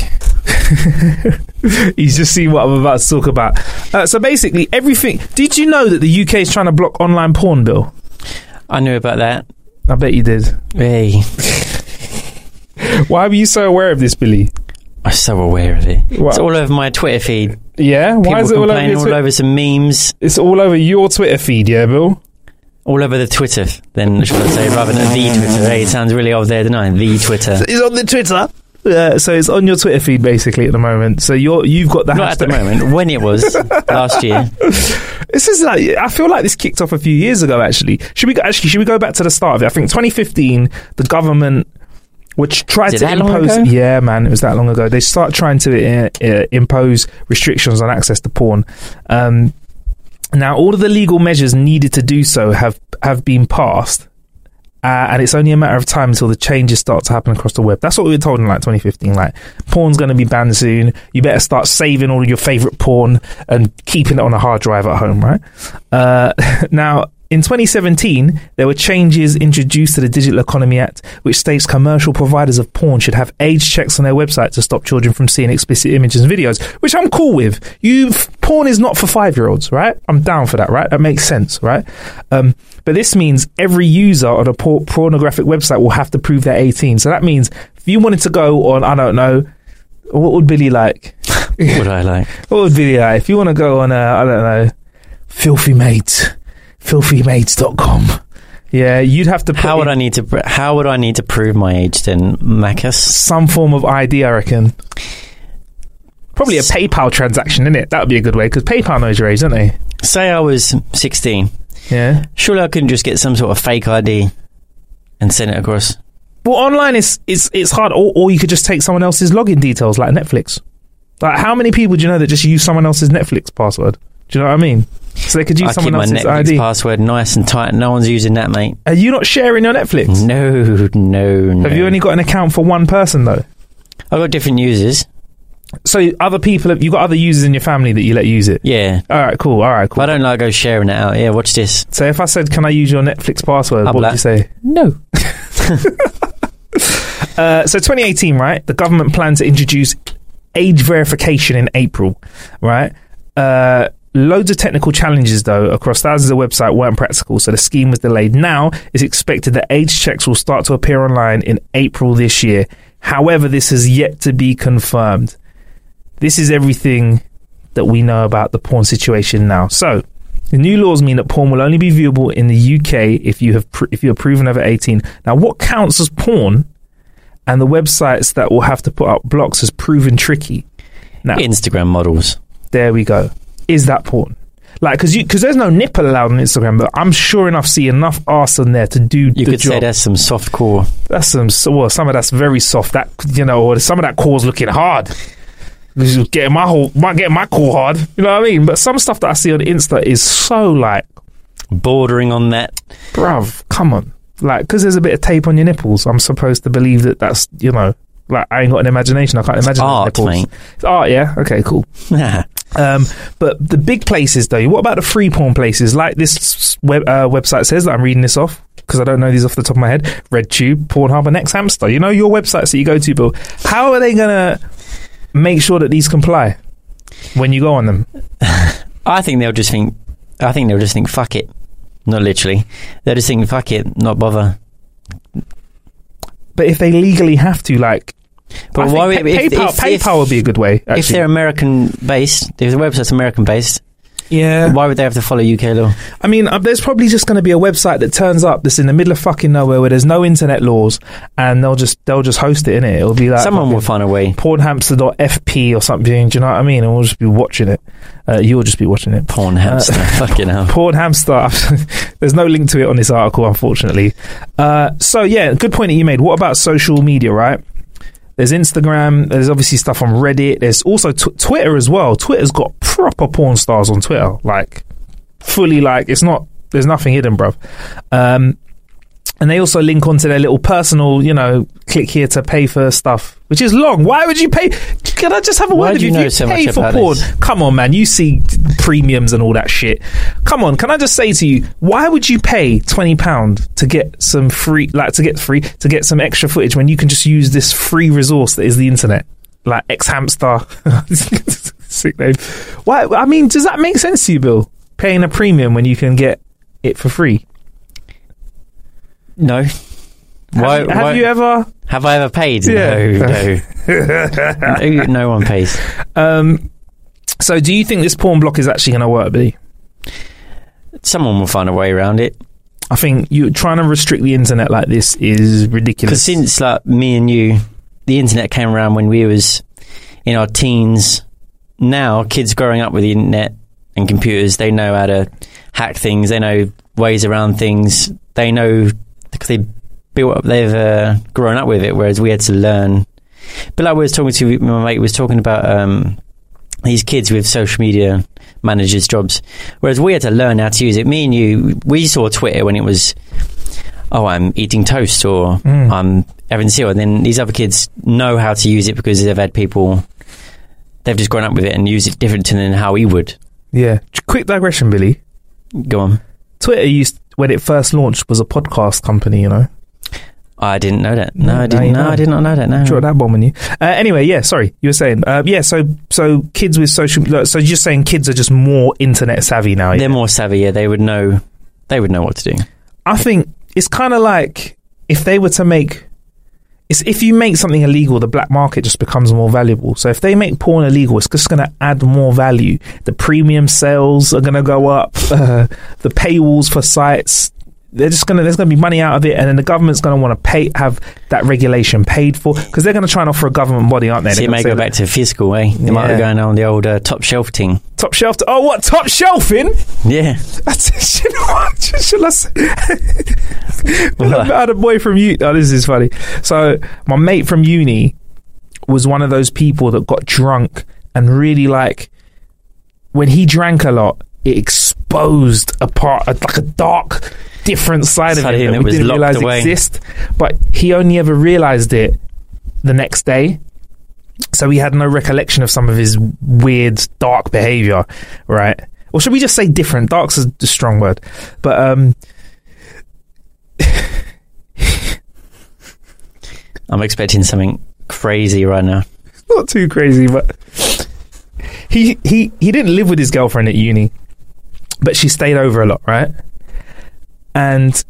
He's just seen what I'm about to talk about. Uh, so basically, everything. Did you know that the U K is trying to block online porn, Bill? I knew about that. I bet you did. Hey. Why were you so aware of this, Billy? I'm so aware of it. What? It's all over my Twitter feed. Yeah? Why People is it all over complaining your all twi- over some memes. It's all over your Twitter feed, yeah, Bill? All over the Twitter, then, should I say, rather than the Twitter. Hey, it sounds really old there, doesn't it? The Twitter. It's on the Twitter. Uh, so it's on your Twitter feed basically at the moment. So you're you've got the not hashtag. At the moment. When it was last year. This is like I feel like this kicked off a few years ago. Actually, should we go, actually should we go back to the start of it? I think twenty fifteen, the government, which tried Is to it that long impose. ago? Yeah, man, it was that long ago. They start trying to uh, uh, impose restrictions on access to porn. Um, now, all of the legal measures needed to do so have have been passed. Uh, and it's only a matter of time until the changes start to happen across the web. That's what we were told in like twenty fifteen. Like, porn's going to be banned soon. You better start saving all of your favourite porn and keeping it on a hard drive at home, right? Uh, now, in twenty seventeen, there were changes introduced to the Digital Economy Act, which states commercial providers of porn should have age checks on their website to stop children from seeing explicit images and videos, which I'm cool with. You, porn is not for five-year-olds, right? I'm down for that, right? That makes sense, right? Um, but this means every user on a por- pornographic website will have to prove they're eighteen. So that means if you wanted to go on, I don't know, what would Billy like? What would I like? What would Billy like? If you want to go on, a, I don't know, Filthy Mates, filthy mates dot com. Yeah, you'd have to put How would I need to pr- How would I need to prove my age then, Macus? some form of I D, I reckon. Probably a PayPal transaction, innit? That would be a good way, because PayPal knows your age, don't they? Say I was sixteen. Yeah. Surely I couldn't just get some sort of fake I D and send it across. Well, online is it's it's hard, or, or you could just take someone else's login details, like Netflix. Like, how many people do you know that just use someone else's Netflix password? Do you know what I mean? So they could use I someone keep my else's Netflix I D. password nice and tight. No one's using that, mate. Are you not sharing your Netflix? No, no, no. Have you only got an account for one person though? I've got different users. So other people, have, you got other users in your family that you let use it? Yeah. All right, cool. All right, cool. I don't like go sharing it out. Yeah, watch this. So if I said, "Can I use your Netflix password?" I'll what would you say? No. uh, so twenty eighteen, right? The government planned to introduce age verification in April, right? Uh, loads of technical challenges, though, across thousands of websites weren't practical, so the scheme was delayed. Now, it's expected that age checks will start to appear online in April this year. However, this has yet to be confirmed. This is everything that we know about the porn situation now. So, the new laws mean that porn will only be viewable in the U K if you have pr- if you're proven over eighteen. Now, what counts as porn? And the websites that will have to put up blocks has proven tricky. Now, Instagram models. There we go. Is that porn? Like, because because there's no nipple allowed on Instagram, but I'm sure enough see enough arse on there to do You the could job. say that's some soft core. That's some, so- well, some of that's very soft. That, you know, or some of that core's looking hard. This is getting my whole, my getting my core hard. You know what I mean? But some stuff that I see on Insta is so like, bordering on that. bruv, come on. Like, because there's a bit of tape on your nipples, I'm supposed to believe that that's, you know, like, I ain't got an imagination. I can't It's imagine art, nipples. mate. It's art, yeah? Okay, cool. um, but the big places, though, what about the free porn places? Like this web, uh, website says that I'm reading this off, because I don't know these off the top of my head. RedTube, Pornhub, and X Hamster. You know, your websites that you go to, Bill. How are they going to make sure that these comply when you go on them? I think they'll just think, I think they'll just think, fuck it. Not literally. They'll just think, fuck it, not bother. But if they legally have to, like, But I why? think If, PayPal, if, PayPal if, would be a good way. Actually. if they're American based, if the website's American based, yeah. why would they have to follow U K law? I mean, uh, there's probably just going to be a website that turns up that's in the middle of fucking nowhere where there's no internet laws, and they'll just they'll just host it, innit? It'll be like Someone will find a way. pornhamster dot f p or something. Do you know what I mean? And we'll just be watching it. Uh, you'll just be watching it. Porn hamster. Uh, fucking hell. Porn hamster. There's no link to it on this article, unfortunately. Uh, so yeah, good point that you made. What about social media, right? There's Instagram. There's obviously stuff on Reddit. There's also t- Twitter as well. Twitter's got proper porn stars on Twitter. Like, fully, like, it's not, there's nothing hidden, bruv. Um, and they also link onto their little personal, you know, click here to pay for stuff, which is long. Why would you pay? Can I just have a Why word do with you you? know If so you pay much for about porn, this? come on, man. You see premiums and all that shit. Come on, can I just say to you, why would you pay twenty pounds to get some free, like to get free, to get some extra footage when you can just use this free resource that is the internet? Like X Hamster. Sick name. Why? I mean, does that make sense to you, Bill? Paying a premium when you can get it for free? No. Have, Why, you, have why, you ever? Have I ever paid? Yeah. No, no. No one pays. Um, so, do you think this porn block is actually going to work, Billy? Someone will find a way around it. I think you trying to restrict the internet like this is ridiculous. Because since like me and you, the internet came around when we was in our teens. Now kids growing up with the internet and computers, they know how to hack things. They know ways around things. They know because they built up. They've uh, grown up with it, whereas we had to learn. But like we was talking to my mate, was talking about um, these kids with social media managers' jobs, whereas we had to learn how to use it. Me and you, we saw Twitter when it was, oh, I'm eating toast or Mm. I'm having cereal. And then these other kids know how to use it because they've had people, they've just grown up with it and use it different than how we would. Yeah. Quick digression, Billy. Go on. Twitter used, when it first launched, was a podcast company, you know? I didn't know that. No, No, I now didn't. you No, know. I did not know that. No. Drop that bomb on you. Uh, anyway, yeah, sorry. You were saying. Uh, yeah, so so kids with social... So you're just saying kids are just more internet savvy now, yeah? They're more savvy. Yeah, they would know. They would know what to do. I think it's kind of like if they were to make... It's if you make something illegal, the black market just becomes more valuable. So if they make porn illegal, it's just going to add more value. The premium sales are going to go up. Uh, the paywalls for sites, they're just gonna there's gonna be money out of it, and then the government's gonna want to pay have that regulation paid for, because they're gonna try and offer a government body, aren't they? So you may go back to fiscal, eh? You yeah. might be going on the old uh, top shelf thing. Top shelf? T- oh, what top shelfing? Yeah. That's you know what? Shall I say? I had a boy from uni. Oh, this is funny. So my mate from uni was one of those people that got drunk and really like when he drank a lot, it exposed a part, like a dark, different side of him that we didn't realise exist. But he only ever realised it the next day. So he had no recollection of some of his weird, dark behaviour, right? Or should we just say different? Dark's a, a strong word. But, um... I'm expecting something crazy right now. Not too crazy, but... He, he, he didn't live with his girlfriend at uni, but she stayed over a lot, right? And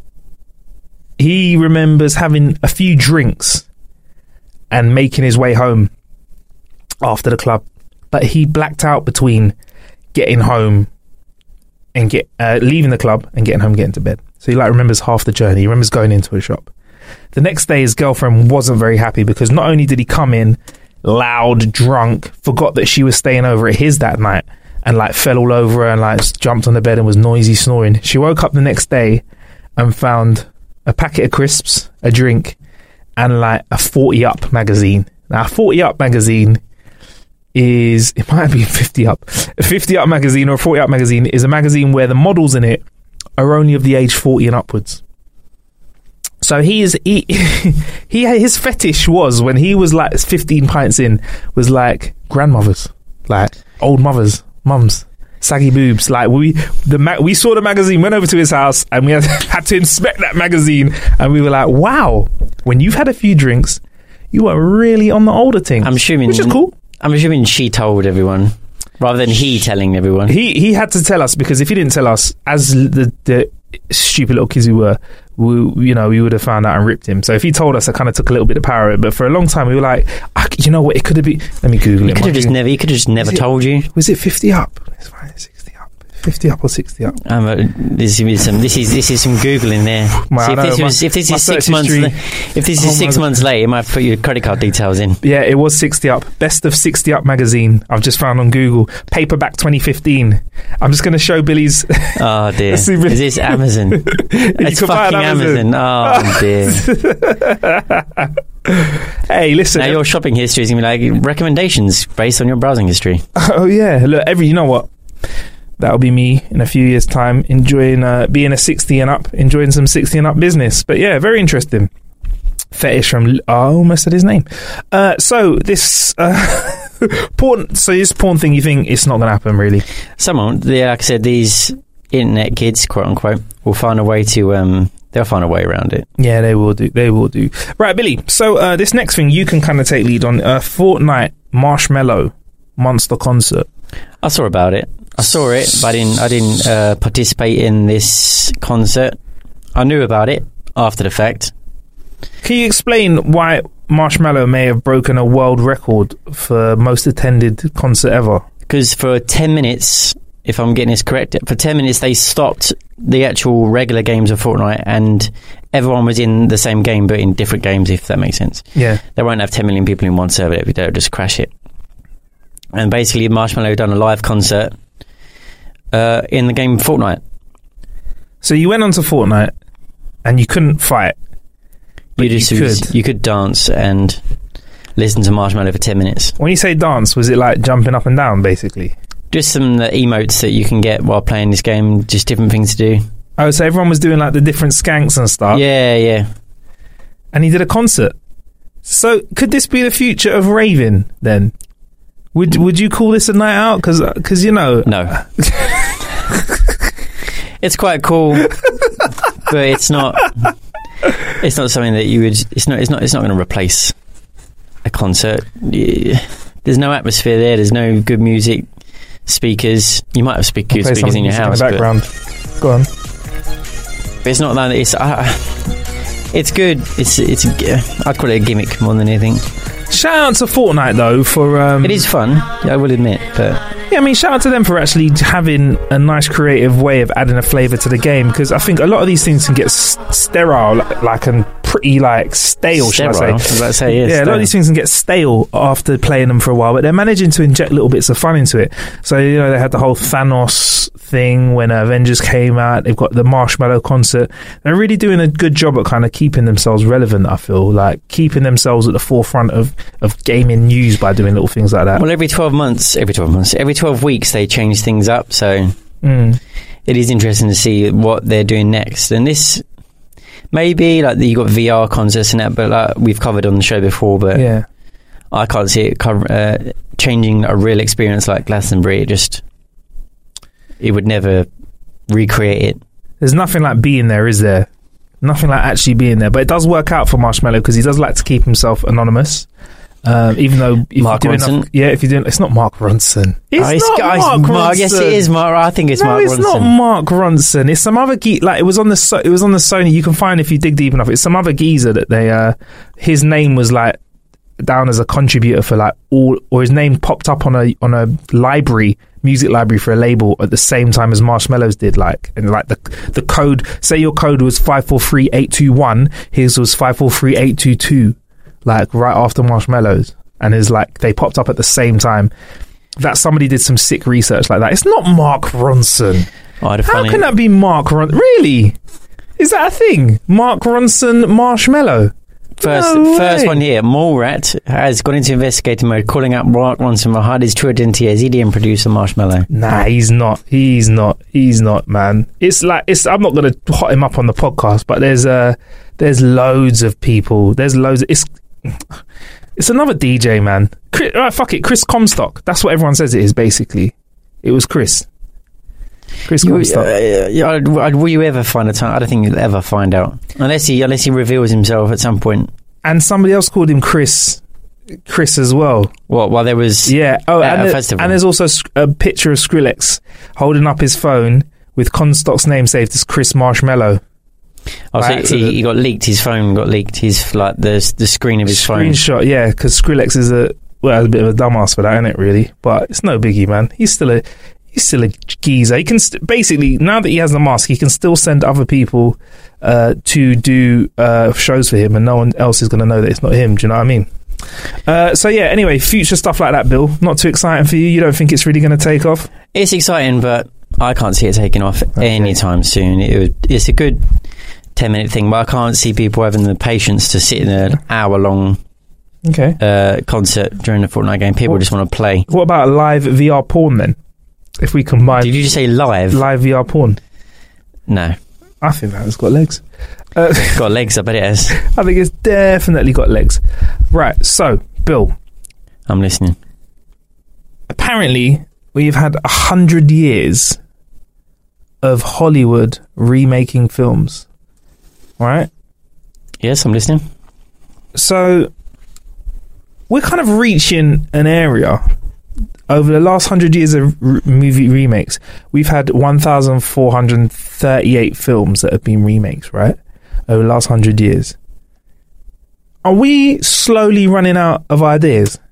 he remembers having a few drinks and making his way home after the club. But he blacked out between getting home and get uh, leaving the club and getting home, getting to bed. So he like remembers half the journey. He remembers going into a shop. The next day, his girlfriend wasn't very happy because not only did he come in loud, drunk, forgot that she was staying over at his that night, and like fell all over her and like jumped on the bed and was noisy snoring. She woke up the next day and found a packet of crisps, a drink, and like a forty up magazine. Now, a forty up magazine is, it might be fifty up. A fifty up magazine or a forty up magazine is a magazine where the models in it are only of the age forty and upwards. So he is he, he his fetish was, when he was like fifteen pints in, was like grandmothers, like old mothers, mums, saggy boobs. Like we the ma- we saw the magazine, went over to his house, and we had, had to inspect that magazine, and we were like, wow, when you've had a few drinks, you are really on the older thing. I'm assuming, which is cool. I'm assuming she told everyone rather than he telling everyone. He he had to tell us, because if he didn't tell us, as the the stupid little kids we were, we, you know, we would have found out and ripped him. So if he told us, I kind of took a little bit of power of it. But for a long time, we were like, I, you know what, it could have been. Let me Google he it. Could have just never. He could have just never it, told you. Was it fifty up? It's fine. sixty up. Fifty up or sixty up? Um, uh, this is some. This is this is some googling there. My, See, if, know, this my, was, if this my is six history, months, la- if this is oh six months late, it might put your credit card details in. Yeah, it was sixty up. Best of sixty up magazine. I've just found on Google. Paperback twenty fifteen. I'm just going to show Billy's. Oh dear. Is this Amazon? It's fucking Amazon. Amazon. Oh dear. Hey, listen. Now your shopping history is going to be like recommendations based on your browsing history. Oh yeah. Look, every. You know what? That'll be me in a few years' time, enjoying uh, being a sixty and up, enjoying some sixty and up business. But yeah, very interesting. Fetish from, I almost said his name. Uh, so this uh, porn, so this porn thing, you think it's not going to happen, really? Someone, yeah, like I said, these internet kids, quote unquote, will find a way to. Um, they'll find a way around it. Yeah, they will do. They will do. Right, Billy. So uh, this next thing you can kind of take lead on. Uh, Fortnite Marshmello Monster concert. I saw about it. I saw it, but I didn't. I didn't uh, participate in this concert. I knew about it after the fact. Can you explain why Marshmello may have broken a world record for most attended concert ever? Because for ten minutes, if I'm getting this correct, for ten minutes they stopped the actual regular games of Fortnite, and everyone was in the same game but in different games. If that makes sense. Yeah. They won't have ten million people in one server every day. They'll just crash it. And basically, Marshmello done a live concert. Uh, in the game Fortnite. So you went onto Fortnite and you couldn't fight. You just you could. you could dance and listen to Marshmello for ten minutes. When you say dance, was it like jumping up and down, basically? Just some uh, emotes that you can get while playing this game. Just different things to do. Oh, so everyone was doing like the different skanks and stuff. Yeah, yeah. And he did a concert. So could this be the future of raving then? Would Would you call this a night out? Because because you know no. It's quite cool, but it's not. It's not something that you would. It's not. It's not. It's not going to replace a concert. There's no atmosphere there. There's no good music, speakers. You might have speak- good speakers in your house. In the background. But, Go on. But it's not that. It's. Uh, it's good. It's. It's. I'd call it a gimmick more than anything. Shout out to Fortnite though for. Um, it is fun. I will admit, but Yeah, I mean, shout out to them for actually having a nice creative way of adding a flavour to the game, because I think a lot of these things can get s- sterile, like, like and pretty like stale, Sterile, should I say? as I say, yeah, yeah, stale. a lot of these things can get stale after playing them for a while, but they're managing to inject little bits of fun into it. So, you know, they had the whole Thanos thing when uh, Avengers came out. They've got the Marshmallow concert. They're really doing a good job at kind of keeping themselves relevant, I feel, like keeping themselves at the forefront of, of gaming news by doing little things like that. Well, every twelve months, every twelve months, every twelve weeks, they change things up. So Mm. it is interesting to see what they're doing next. And this, maybe like you got V R concerts and that, but like we've covered on the show before. But Yeah. I can't see it cover, uh, changing a real experience like Glastonbury. It just, it would never recreate it. There's nothing like being there, is there? Nothing like actually being there. But it does work out for Marshmallow because he does like to keep himself anonymous. Um, even though if Mark you're doing Ronson? enough, yeah, if you're doing, it's not Mark Ronson. It's Oh, it's not guys, Mark Mark- Ronson. yes, it is Mark. I think it's no, Mark it's Ronson. not Mark Ronson. It's some other geek. Like it was on the so- it was on the Sony. You can find if you dig deep enough. It's some other geezer that they. Uh, his name was like down as a contributor for like all, or his name popped up on a on a library, music library for a label at the same time as Marshmallows did. Like and like the the code. Say your code was five four three eight two one. His was five four three eight two two. Like right after Marshmallows. And it's like they popped up at the same time. That somebody did some sick research like that. It's not Mark Ronson. Oh, I'd How funny- can that be Mark Ronson? Really? Is that a thing? Mark Ronson Marshmallow? First, No first way. one here. Mallrat has gone into investigative mode, calling out Mark Ronson for hide his true identity as E D M producer Marshmallow. Nah, he's not. He's not. He's not, man. It's like it's. I'm not going to hot him up on the podcast, but there's uh there's loads of people. There's loads. Of, it's it's another D J, man. Chris, right, fuck it, Chris Comstock. That's what everyone says it is. Basically, it was Chris. Chris You, Comstock. uh, yeah, I'd- I'd- will you ever find a time? I don't think you'll ever find out unless he unless he reveals himself at some point. And somebody else called him Chris. Chris as well. What? While there was Yeah. Oh, at and, a the- festival. and there's also s- a picture of Skrillex holding up his phone with Comstock's name saved as Chris Marshmallow. Oh, by so accident. he, he got leaked. His phone got leaked. His like the the screen of his phone. Screenshot, yeah, because Skrillex is a well, a bit of a dumbass for that, isn't it? Really, but it's no biggie, man. He's still a he's still a geezer. He can st- basically now that he has the mask, he can still send other people uh, to do uh, shows for him, and no one else is going to know that it's not him. Do you know what I mean? Uh, so yeah. Anyway, future stuff like that, Bill. Not too exciting for you. You don't think it's really going to take off? It's exciting, but I can't see it taking off anytime soon. It would, it's a good ten minute thing, but I can't see people having the patience to sit in an hour long Okay. uh, concert during the Fortnite game. People What- just want to play. What about live V R porn then? If we combine Did you just say live? live V R porn, No. I think that has got legs. Uh, Got legs, I bet it has. I think it's definitely got legs. Right, so, Bill, I'm listening. apparently we've had a hundred years of Hollywood remaking films, right? Yes, I'm listening. So we're kind of reaching an area. Over the last hundred years of r- movie remakes, we've had one thousand four hundred thirty-eight films that have been remakes, right? Over the last hundred years. Are we slowly running out of ideas?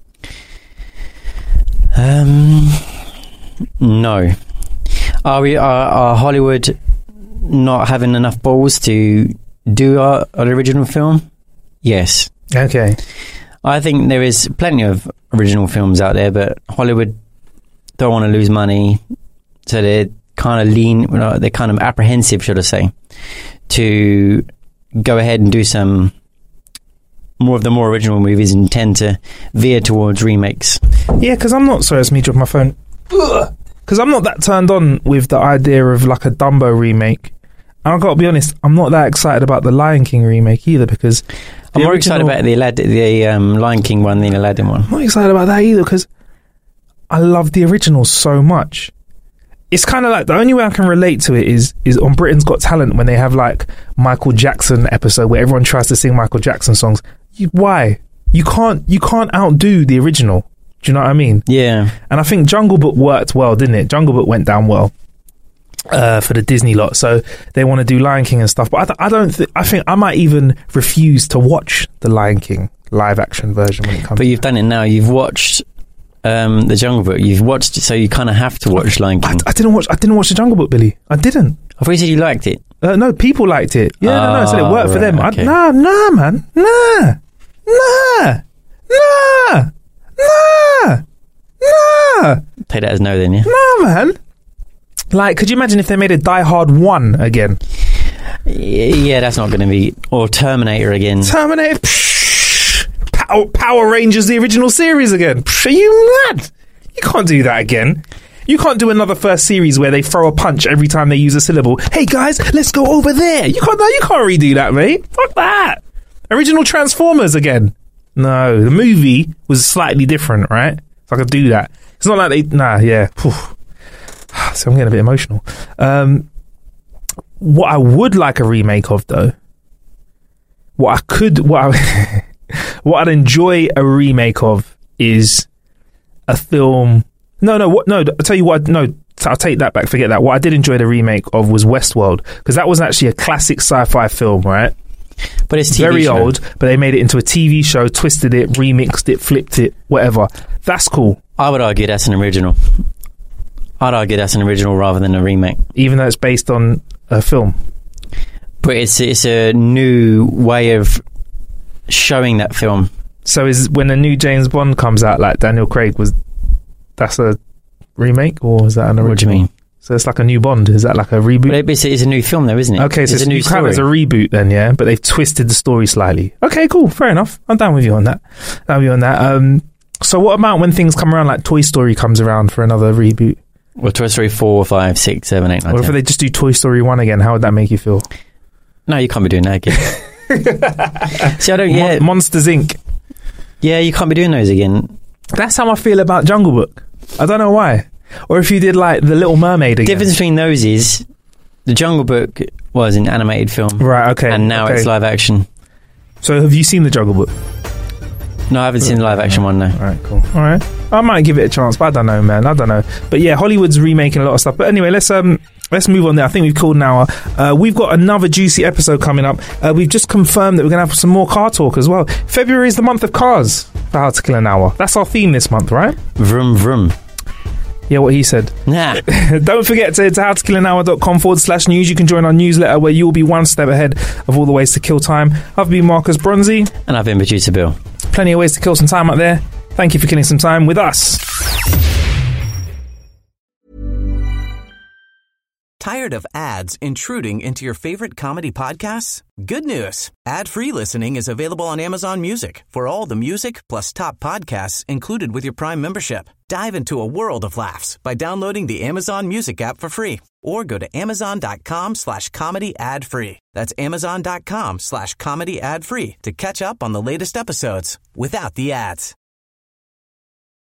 Um, no. Are we? Are, are Hollywood not having enough balls to do our, an original film? Yes. Okay. I think there is plenty of original films out there, but Hollywood don't want to lose money, so they're kind of lean. Well, they're kind of apprehensive, should I say, to go ahead and do some more of the more original movies and tend to veer towards remakes. Yeah, because I'm not... Sorry, it's me dropping my phone. Because I'm not that turned on with the idea of like a Dumbo remake. And I've got to be honest, I'm not that excited about the Lion King remake either, because... I'm more excited about the Aladdin, the um, Lion King one than the Aladdin one. I'm not excited about that either, because I love the original so much. It's kind of like, the only way I can relate to it is is on Britain's Got Talent, when they have like Michael Jackson episode where everyone tries to sing Michael Jackson songs. You, why? You can't you can't outdo the original. Do you know what I mean? Yeah. And I think Jungle Book worked well, didn't it? Jungle Book went down well uh, for the Disney lot, so they want to do Lion King and stuff. But I, th- I don't. Th- I think I might even refuse to watch the Lion King live action version when it comes. But to you've done it now. You've watched um, The Jungle Book. You've watched, so you kind of have to watch Lion King. I, I didn't watch. I didn't watch The Jungle Book, Billy. I didn't. I thought you said you liked it. Uh, no, people liked it. Yeah, oh, no, no. I said it worked right, for them. Okay. I, nah, nah, man. Nah, nah, nah, nah, nah. Take that as no, then, yeah. Nah, man. Like, could you imagine if they made a Die Hard one again? Yeah, that's not going to be... Or Terminator again. Terminator... Psh, Power, Power Rangers, the original series again. Psh, are you mad? You can't do that again. You can't do another first series where they throw a punch every time they use a syllable. Hey, guys, let's go over there. You can't, you can't redo that, mate. Fuck that. Original Transformers again. No, the movie was slightly different, right? So I could do that. It's not like they... Nah, yeah. So I'm getting a bit emotional. Um, what I would like a remake of, though, what I could, what I, what I'd enjoy a remake of is a film. No, no, what? No, I'll tell you what. No, I'll take that back. Forget that. What I did enjoy the remake of was Westworld, because that was actually a classic sci-fi film, right? But it's T V very show. old. But they made it into a T V show, twisted it, remixed it, flipped it, whatever. That's cool. I would argue that's an original. I'd argue that's an original rather than a remake, even though it's based on a film. But it's it's a new way of showing that film. So is when a new James Bond comes out, like Daniel Craig was, that's a remake, or is that an original? What do you mean? So it's like a new Bond. Is that like a reboot? But it's, it's a new film, though, isn't it? Okay, so it's it's a new story. It's a reboot then, yeah. But they've twisted the story slightly. Okay, cool, fair enough. I'm down with you on that. Down with you on that. Um, so what about when things come around, like Toy Story comes around for another reboot? Well, Toy Story four, five, six, seven, eight, nine, Or if they just do Toy Story one again, how would that make you feel? No, you can't be doing that again. See, I don't. Yeah, Mon- Monsters Incorporated. Yeah, you can't be doing those again. That's how I feel about Jungle Book. I don't know why. Or if you did like The Little Mermaid again. The difference between those is the Jungle Book was an animated film, right? Okay, and now okay. it's live action. So have you seen the Jungle Book? No, I haven't seen the live action one, no. Alright, cool. Alright. I might give it a chance, but I don't know, man. I don't know. But yeah, Hollywood's remaking a lot of stuff. But anyway, let's um let's move on there. I think we've called an hour. Uh, we've got another juicy episode coming up. Uh, we've just confirmed that we're going to have some more car talk as well. February is the month of cars for How to Kill an Hour. That's our theme this month, right? Vroom, vroom. Yeah, what he said. Nah. Don't forget to head to howtokillanhour.com forward slash news. You can join our newsletter where you'll be one step ahead of all the ways to kill time. I've been Marcus Bronzy. And I've been producer Bill. Plenty of ways to kill some time out there. Thank you for killing some time with us. Tired of ads intruding into your favorite comedy podcasts? Good news. Ad-free listening is available on Amazon Music for all the music plus top podcasts included with your Prime membership. Dive into a world of laughs by downloading the Amazon Music app for free or go to amazon.com slash comedy ad free. That's amazon.com slash comedy ad free to catch up on the latest episodes without the ads.